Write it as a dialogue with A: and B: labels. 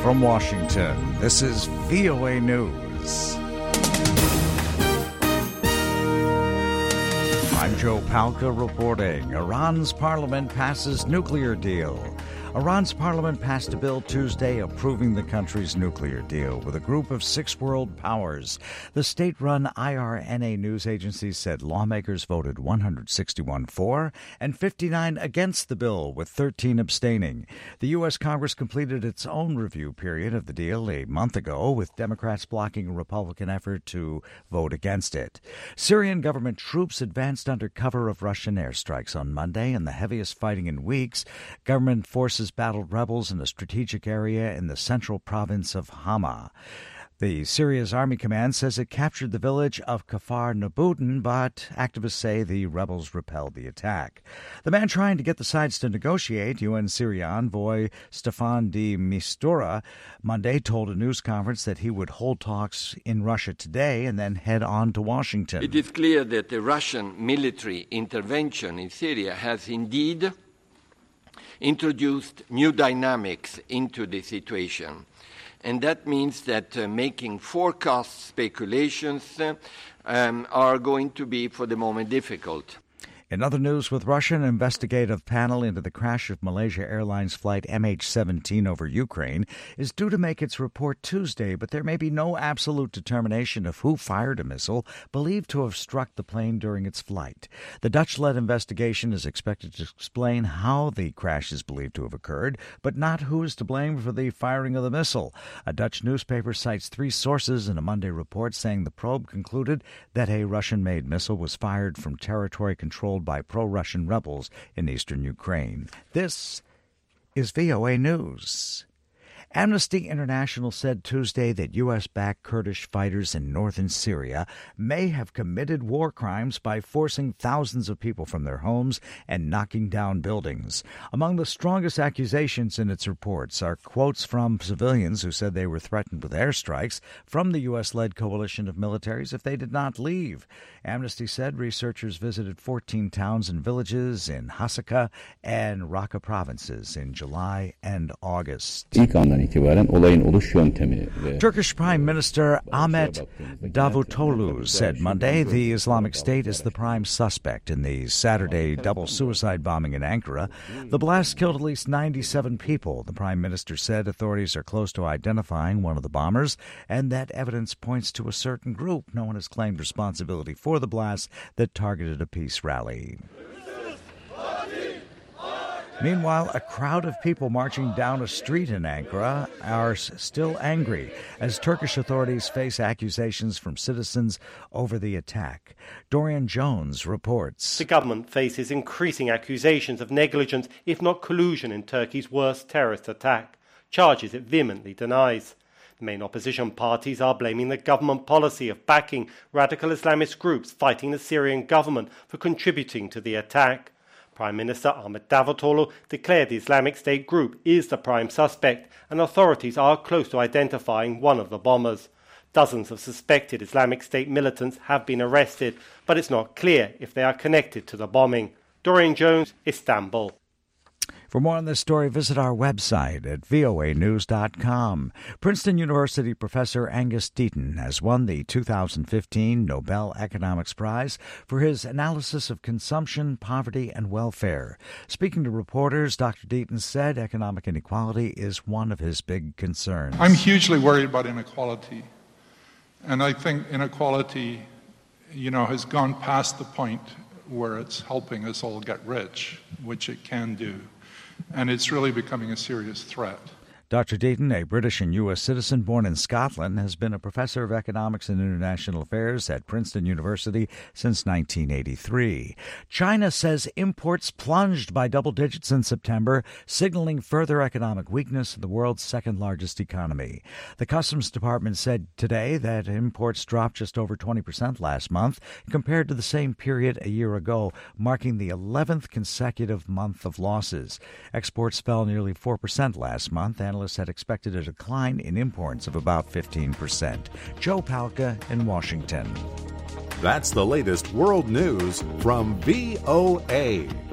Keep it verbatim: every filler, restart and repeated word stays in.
A: From Washington, this is V O A News. I'm Joe Palca reporting. Iran's parliament passes nuclear deal. Iran's parliament passed a bill Tuesday approving the country's nuclear deal with a group of six world powers. The state-run I R N A news agency said lawmakers voted one hundred sixty-one for and fifty-nine against the bill, with thirteen abstaining. The U S. Congress completed its own review period of the deal a month ago, with Democrats blocking a Republican effort to vote against it. Syrian government troops advanced under cover of Russian airstrikes on Monday in the heaviest fighting in weeks. Government forces battled rebels in a strategic area in the central province of Hama. The Syria's army command says it captured the village of Kafar Nabutin, but activists say the rebels repelled the attack. The man trying to get the sides to negotiate, U N Syria envoy Stefan de Mistura, Monday told a news conference that he would hold talks in Russia today and then head on to Washington.
B: It is clear that the Russian military intervention in Syria has indeed introduced new dynamics into the situation. And that means that uh, making forecast speculations uh, um, are going to be, for the moment, difficult.
A: In other news, with Russia, an investigative panel into the crash of Malaysia Airlines flight M H seventeen over Ukraine is due to make its report Tuesday, but there may be no absolute determination of who fired a missile believed to have struck the plane during its flight. The Dutch-led investigation is expected to explain how the crash is believed to have occurred, but not who is to blame for the firing of the missile. A Dutch newspaper cites three sources in a Monday report saying the probe concluded that a Russian-made missile was fired from territory controlled by pro-Russian rebels in eastern Ukraine. This is V O A News. Amnesty International said Tuesday that U S-backed Kurdish fighters in northern Syria may have committed war crimes by forcing thousands of people from their homes and knocking down buildings. Among the strongest accusations in its reports are quotes from civilians who said they were threatened with airstrikes from the U S-led coalition of militaries if they did not leave. Amnesty said researchers visited fourteen towns and villages in Hasaka and Raqqa provinces in July and August. Turkish Prime Minister Ahmet Davutoglu said Monday the Islamic State is the prime suspect in the Saturday double suicide bombing in Ankara. The blast killed at least ninety-seven people. The Prime Minister said authorities are close to identifying one of the bombers and that evidence points to a certain group. No one has claimed responsibility for the blast that targeted a peace rally. Meanwhile, a crowd of people marching down a street in Ankara are still angry as Turkish authorities face accusations from citizens over the attack. Dorian Jones reports.
C: The government faces increasing accusations of negligence, if not collusion, in Turkey's worst terrorist attack, charges it vehemently denies. The main opposition parties are blaming the government policy of backing radical Islamist groups fighting the Syrian government for contributing to the attack. Prime Minister Ahmet Davutoglu declared the Islamic State group is the prime suspect and authorities are close to identifying one of the bombers. Dozens of suspected Islamic State militants have been arrested, but it's not clear if they are connected to the bombing. Dorian Jones, Istanbul.
A: For more on this story, visit our website at V O A news dot com. Princeton University professor Angus Deaton has won the two thousand fifteen Nobel Economics Prize for his analysis of consumption, poverty, and welfare. Speaking to reporters, Doctor Deaton said economic inequality is one of his big concerns.
D: I'm hugely worried about inequality. And I think inequality, you know, has gone past the point where it's helping us all get rich, which it can do. And it's really becoming a serious threat.
A: Doctor Deaton, a British and U S citizen born in Scotland, has been a professor of economics and international affairs at Princeton University since nineteen eighty-three. China says imports plunged by double digits in September, signaling further economic weakness in the world's second-largest economy. The Customs Department said today that imports dropped just over twenty percent last month compared to the same period a year ago, marking the eleventh consecutive month of losses. Exports fell nearly four percent last month. Analysts had expected a decline in imports of about fifteen percent. Joe Palca in Washington.
E: That's the latest world news from V O A.